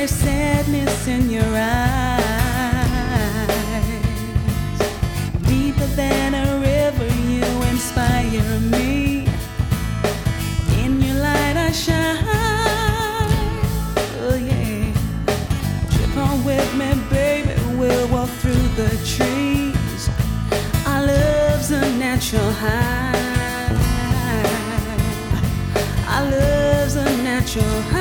there's sadness in your eyes. Deeper than a river, you inspire me. In your light I shine. Oh yeah. Trip on with me, baby. We'll walk through the trees. Our love's a natural high. Our love's a natural high.